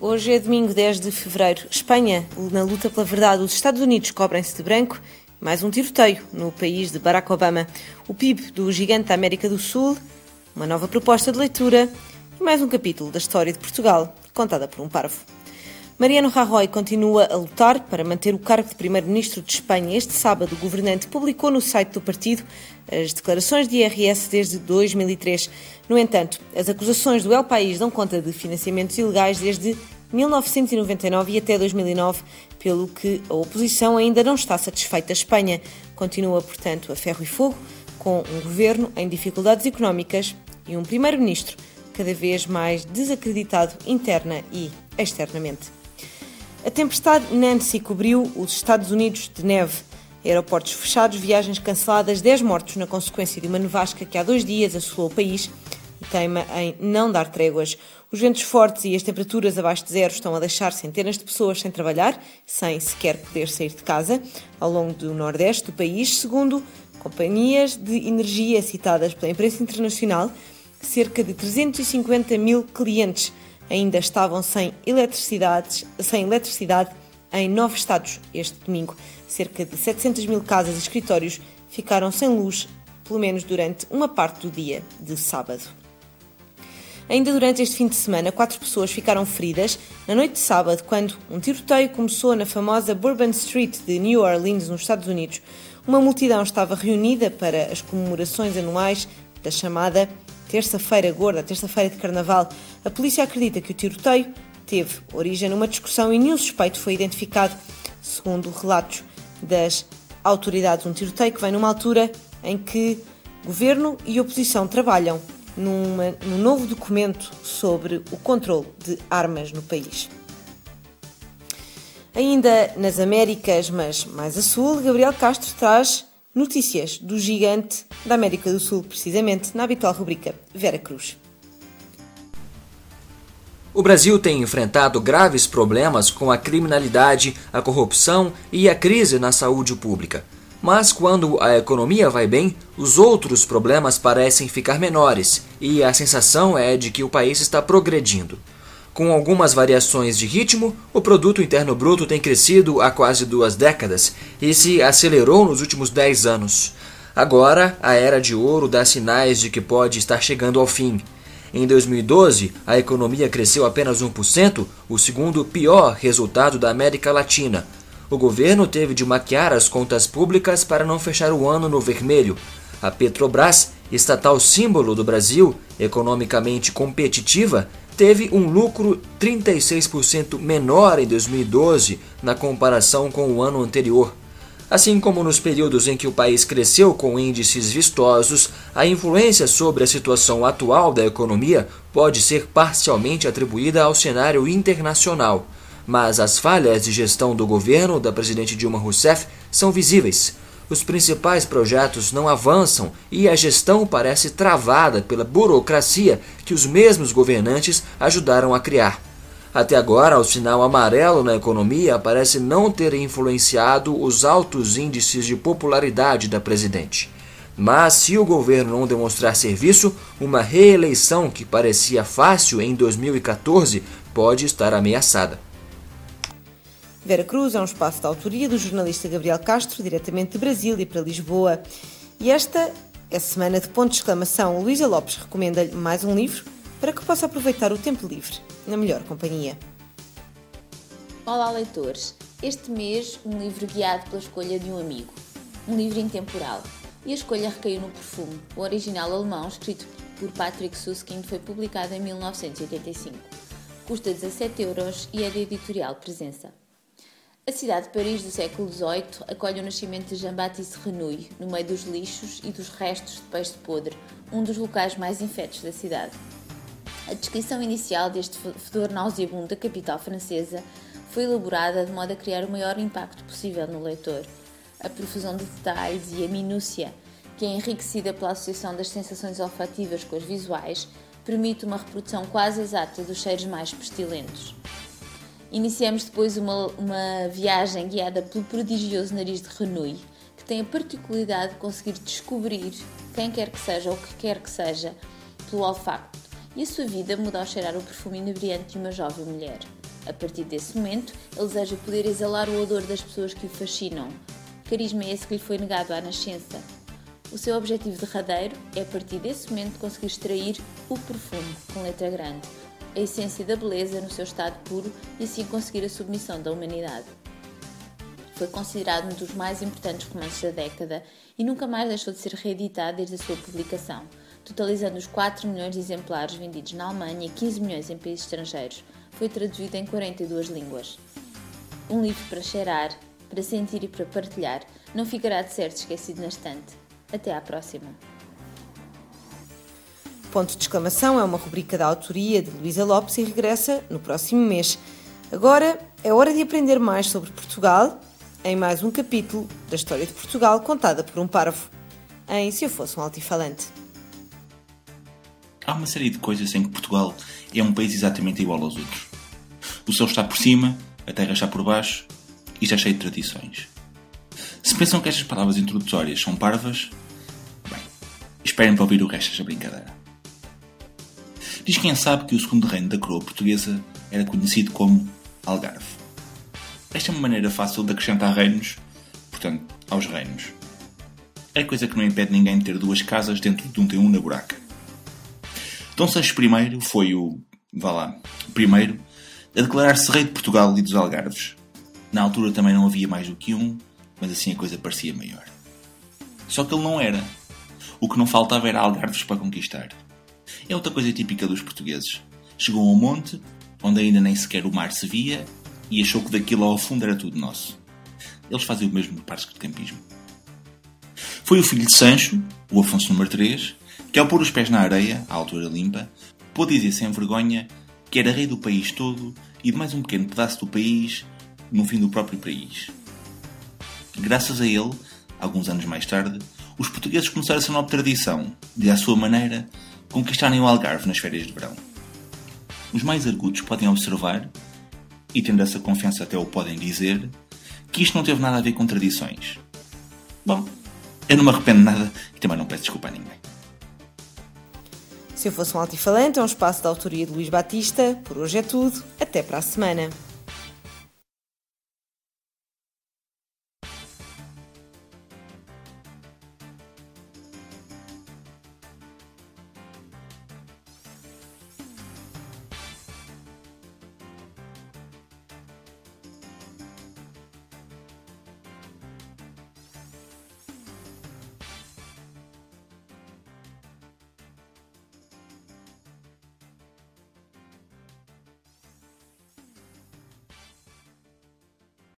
Hoje é domingo 10 de fevereiro. Espanha, na luta pela verdade, os Estados Unidos cobrem-se de branco. Mais um tiroteio no país de Barack Obama. O PIB do gigante da América do Sul, uma nova proposta de leitura e mais um capítulo da história de Portugal, contada por um parvo. Mariano Rajoy continua a lutar para manter o cargo de primeiro-ministro de Espanha. Este sábado, o governante publicou no site do partido as declarações de IRS desde 2003. No entanto, as acusações do El País dão conta de financiamentos ilegais desde 1999 e até 2009, pelo que a oposição ainda não está satisfeita. A Espanha continua, portanto, a ferro e fogo, com um governo em dificuldades económicas e um primeiro-ministro cada vez mais desacreditado interna e externamente. A tempestade Nancy cobriu os Estados Unidos de neve. Aeroportos fechados, viagens canceladas, 10 mortos na consequência de uma nevasca que há 2 dias assolou o país e teima em não dar tréguas. Os ventos fortes e as temperaturas abaixo de zero estão a deixar centenas de pessoas sem trabalhar, sem sequer poder sair de casa, ao longo do nordeste do país. Segundo companhias de energia citadas pela imprensa internacional, cerca de 350 mil clientes ainda estavam sem eletricidade em 9 estados este domingo. Cerca de 700 mil casas e escritórios ficaram sem luz, pelo menos durante uma parte do dia de sábado. Ainda durante este fim de semana, 4 pessoas ficaram feridas na noite de sábado, quando um tiroteio começou na famosa Bourbon Street de New Orleans, nos Estados Unidos. Uma multidão estava reunida para as comemorações anuais da chamada Terça-feira Gorda, Terça-feira de Carnaval. A polícia acredita que o tiroteio teve origem numa discussão e nenhum suspeito foi identificado, segundo relatos das autoridades. Um tiroteio que vem numa altura em que governo e oposição trabalham num novo documento sobre o controle de armas no país. Ainda nas Américas, mas mais a sul, Gabriel Castro traz notícias do gigante da América do Sul, precisamente na habitual rubrica Vera Cruz. O Brasil tem enfrentado graves problemas com a criminalidade, a corrupção e a crise na saúde pública. Mas quando a economia vai bem, os outros problemas parecem ficar menores e a sensação é de que o país está progredindo. Com algumas variações de ritmo, o Produto Interno Bruto tem crescido há quase 2 décadas e se acelerou nos últimos 10 anos. Agora, a era de ouro dá sinais de que pode estar chegando ao fim. Em 2012, a economia cresceu apenas 1%, o segundo pior resultado da América Latina. O governo teve de maquiar as contas públicas para não fechar o ano no vermelho. A Petrobras, estatal símbolo do Brasil, economicamente competitiva, teve um lucro 36% menor em 2012 na comparação com o ano anterior. Assim como nos períodos em que o país cresceu com índices vistosos, a influência sobre a situação atual da economia pode ser parcialmente atribuída ao cenário internacional. Mas as falhas de gestão do governo da presidente Dilma Rousseff são visíveis. Os principais projetos não avançam e a gestão parece travada pela burocracia que os mesmos governantes ajudaram a criar. Até agora, o sinal amarelo na economia parece não ter influenciado os altos índices de popularidade da presidente. Mas se o governo não demonstrar serviço, uma reeleição que parecia fácil em 2014 pode estar ameaçada. Vera Cruz é um espaço de autoria do jornalista Gabriel Castro, diretamente de Brasília para Lisboa. E esta é a semana de ponto de exclamação. Luísa Lopes recomenda-lhe mais um livro para que possa aproveitar o tempo livre na melhor companhia. Olá, leitores! Este mês, um livro guiado pela escolha de um amigo. Um livro intemporal. E a escolha recaiu no Perfume, o original alemão escrito por Patrick Süskind, foi publicado em 1985. Custa 17€ e é da editorial Presença. A cidade de Paris do século XVIII acolhe o nascimento de Jean-Baptiste Renouille, no meio dos lixos e dos restos de peixe podre, um dos locais mais infectos da cidade. A descrição inicial deste fedor nauseabundo da capital francesa foi elaborada de modo a criar o maior impacto possível no leitor. A profusão de detalhes e a minúcia, que é enriquecida pela associação das sensações olfativas com as visuais, permite uma reprodução quase exata dos cheiros mais pestilentos. Iniciamos depois uma viagem guiada pelo prodigioso nariz de Renouille, que tem a particularidade de conseguir descobrir quem quer que seja ou o que quer que seja pelo olfato, e a sua vida muda ao cheirar o perfume inebriante de uma jovem mulher. A partir desse momento, ele deseja poder exalar o odor das pessoas que o fascinam. Carisma é esse que lhe foi negado à nascença. O seu objetivo derradeiro é, a partir desse momento, conseguir extrair o perfume, com letra grande, a essência da beleza no seu estado puro e assim conseguir a submissão da humanidade. Foi considerado um dos mais importantes romances da década e nunca mais deixou de ser reeditado desde a sua publicação, totalizando os 4 milhões de exemplares vendidos na Alemanha e 15 milhões em países estrangeiros. Foi traduzido em 42 línguas. Um livro para cheirar, para sentir e para partilhar, não ficará de certo esquecido na estante. Até à próxima. Ponto de Exclamação é uma rubrica da autoria de Luísa Lopes e regressa no próximo mês. Agora é hora de aprender mais sobre Portugal em mais um capítulo da história de Portugal contada por um parvo, em Se Eu Fosse um Altifalante. Há uma série de coisas em que Portugal é um país exatamente igual aos outros. O céu está por cima, a terra está por baixo e está cheio de tradições. Se pensam que estas palavras introdutórias são parvas, bem, esperem para ouvir o resto desta brincadeira. Diz quem sabe que o segundo reino da coroa portuguesa era conhecido como Algarve. Esta é uma maneira fácil de acrescentar reinos, portanto, aos reinos. É coisa que não impede ninguém de ter 2 casas dentro de um T1 na buraca. Dom Seixo I foi o primeiro a declarar-se rei de Portugal e dos Algarves. Na altura também não havia mais do que um, mas assim a coisa parecia maior. Só que ele não era. O que não faltava era Algarves para conquistar. É outra coisa típica dos portugueses. Chegou a um monte, onde ainda nem sequer o mar se via, e achou que daquilo ao fundo era tudo nosso. Eles fazem o mesmo no parque de campismo. Foi o filho de Sancho, o Afonso III, que ao pôr os pés na areia, à altura limpa, pôde dizer sem vergonha que era rei do país todo e de mais um pequeno pedaço do país, no fim do próprio país. Graças a ele, alguns anos mais tarde, os portugueses começaram essa nova tradição de, à sua maneira, conquistarem o Algarve nas férias de verão. Os mais argutos podem observar, e tendo essa confiança até o podem dizer, que isto não teve nada a ver com tradições. Bom, eu não me arrependo de nada e também não peço desculpa a ninguém. Se Eu Fosse um Altifalante é um espaço da autoria de Luís Batista. Por hoje é tudo. Até para a semana.